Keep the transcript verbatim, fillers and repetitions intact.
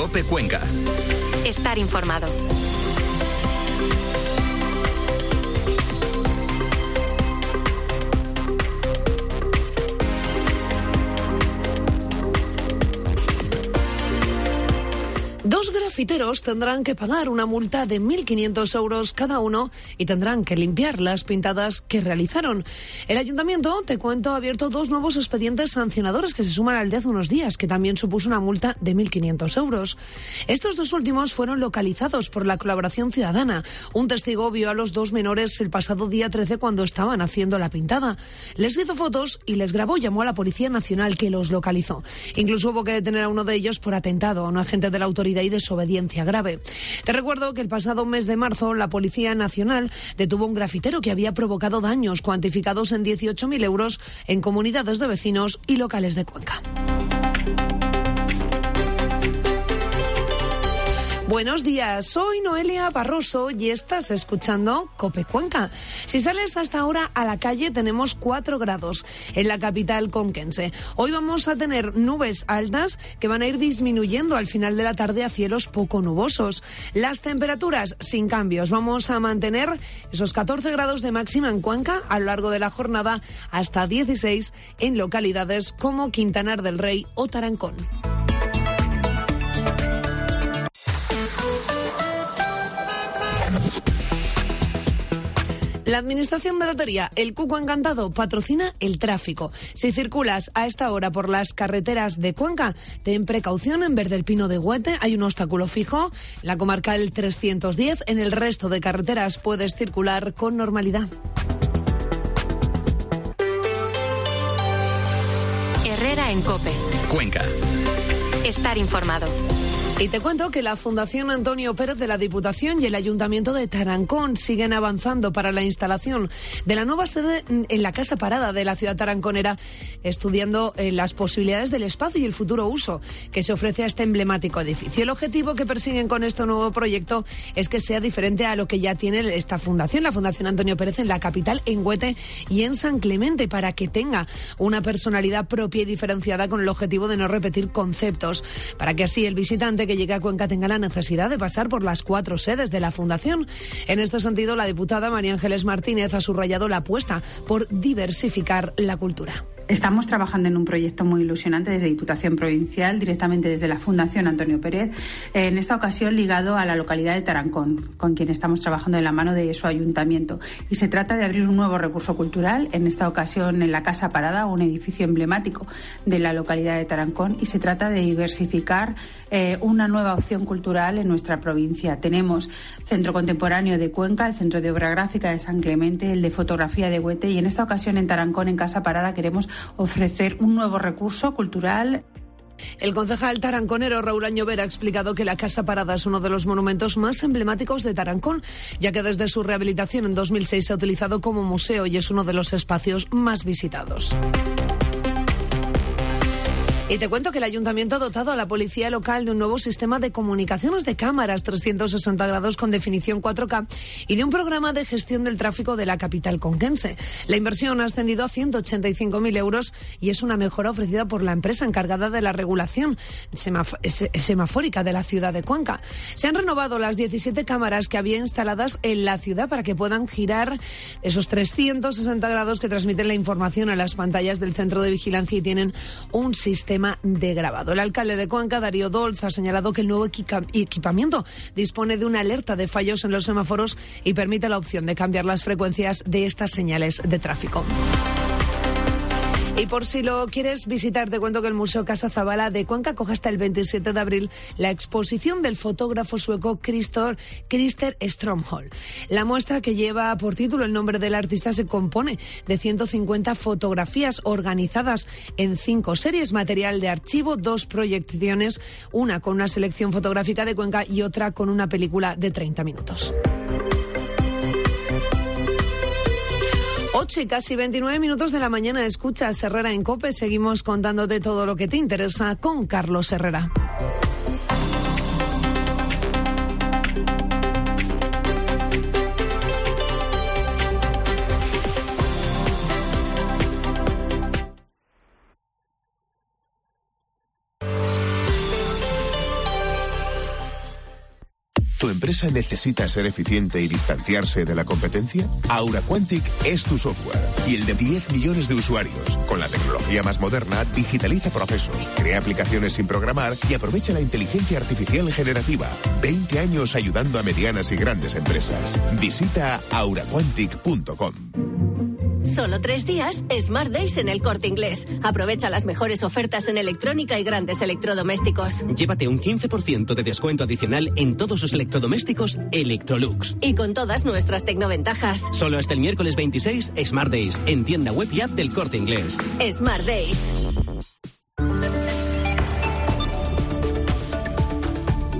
COPE Cuenca. Estar informado. Dos grafiteros tendrán que pagar una multa de mil quinientos euros cada uno y tendrán que limpiar las pintadas que realizaron. El ayuntamiento, te cuento, ha abierto dos nuevos expedientes sancionadores que se suman al de hace unos días, que también supuso una multa de mil quinientos euros. Estos dos últimos fueron localizados por la colaboración ciudadana. Un testigo vio a los dos menores el pasado día trece cuando estaban haciendo la pintada. Les hizo fotos y les grabó y llamó a la Policía Nacional, que los localizó. Incluso hubo que detener a uno de ellos por atentado a un agente de la autoridad y desobediencia grave. Te recuerdo que el pasado mes de marzo la Policía Nacional detuvo a un grafitero que había provocado daños cuantificados en dieciocho mil euros en comunidades de vecinos y locales de Cuenca. Buenos días, soy Noelia Barroso y estás escuchando COPE Cuenca. Si sales hasta ahora a la calle tenemos cuatro grados en la capital conquense. Hoy vamos a tener nubes altas que van a ir disminuyendo al final de la tarde a cielos poco nubosos. Las temperaturas sin cambios. Vamos a mantener esos catorce grados de máxima en Cuenca a lo largo de la jornada, hasta dieciséis en localidades como Quintanar del Rey o Tarancón. La Administración de Lotería, el Cuco Encantado, patrocina el tráfico. Si circulas a esta hora por las carreteras de Cuenca, ten precaución. En Verde del Pino de Güete hay un obstáculo fijo. La comarcal trescientos diez, en el resto de carreteras puedes circular con normalidad. Herrera en COPE. Cuenca. Estar informado. Y te cuento que la Fundación Antonio Pérez de la Diputación y el Ayuntamiento de Tarancón siguen avanzando para la instalación de la nueva sede en la Casa Parada de la ciudad taranconera, estudiando eh, las posibilidades del espacio y el futuro uso que se ofrece a este emblemático edificio. El objetivo que persiguen con este nuevo proyecto es que sea diferente a lo que ya tiene esta fundación, la Fundación Antonio Pérez, en la capital, en Güete y en San Clemente, para que tenga una personalidad propia y diferenciada, con el objetivo de no repetir conceptos, para que así el visitante que llegue a Cuenca tenga la necesidad de pasar por las cuatro sedes de la Fundación. En este sentido, la diputada María Ángeles Martínez ha subrayado la apuesta por diversificar la cultura. Estamos trabajando en un proyecto muy ilusionante desde Diputación Provincial, directamente desde la Fundación Antonio Pérez, en esta ocasión ligado a la localidad de Tarancón, con quien estamos trabajando de la mano de su ayuntamiento. Y se trata de abrir un nuevo recurso cultural, en esta ocasión en la Casa Parada, un edificio emblemático de la localidad de Tarancón, y se trata de diversificar eh, una nueva opción cultural en nuestra provincia. Tenemos Centro Contemporáneo de Cuenca, el Centro de Obra Gráfica de San Clemente, el de Fotografía de Güete, y en esta ocasión en Tarancón, en Casa Parada, queremos ofrecer un nuevo recurso cultural. El concejal taranconero Raúl Añover ha explicado que la Casa Parada es uno de los monumentos más emblemáticos de Tarancón, ya que desde su rehabilitación en dos mil seis se ha utilizado como museo y es uno de los espacios más visitados. Y te cuento que el Ayuntamiento ha dotado a la Policía Local de un nuevo sistema de comunicaciones de cámaras trescientos sesenta grados con definición cuatro K y de un programa de gestión del tráfico de la capital conquense. La inversión ha ascendido a ciento ochenta y cinco mil euros y es una mejora ofrecida por la empresa encargada de la regulación semaf- semafórica de la ciudad de Cuenca. Se han renovado las diecisiete cámaras que había instaladas en la ciudad para que puedan girar esos trescientos sesenta grados que transmiten la información a las pantallas del centro de vigilancia y tienen un sistema de grabado. El alcalde de Cuenca, Darío Dolz, ha señalado que el nuevo equipa- equipamiento dispone de una alerta de fallos en los semáforos y permite la opción de cambiar las frecuencias de estas señales de tráfico. Y por si lo quieres visitar, te cuento que el Museo Casa Zabala de Cuenca acoge hasta el veintisiete de abril la exposición del fotógrafo sueco Christer, Christer Strömholm. La muestra, que lleva por título el nombre del artista, se compone de ciento cincuenta fotografías organizadas en cinco series, material de archivo, dos proyecciones, una con una selección fotográfica de Cuenca y otra con una película de treinta minutos. ocho y casi veintinueve minutos de la mañana, escuchas Herrera en COPE. Seguimos contándote todo lo que te interesa con Carlos Herrera. ¿Tu empresa necesita ser eficiente y distanciarse de la competencia? Aura Quantic es tu software y el de diez millones de usuarios. Con la tecnología más moderna, digitaliza procesos, crea aplicaciones sin programar y aprovecha la inteligencia artificial generativa. veinte años ayudando a medianas y grandes empresas. Visita aura quantic punto com. Solo tres días, Smart Days en El Corte Inglés. Aprovecha las mejores ofertas en electrónica y grandes electrodomésticos. Llévate un quince por ciento de descuento adicional en todos los electrodomésticos Electrolux. Y con todas nuestras tecnoventajas. Solo hasta el miércoles veintiséis, Smart Days, en tienda web y app del Corte Inglés. Smart Days.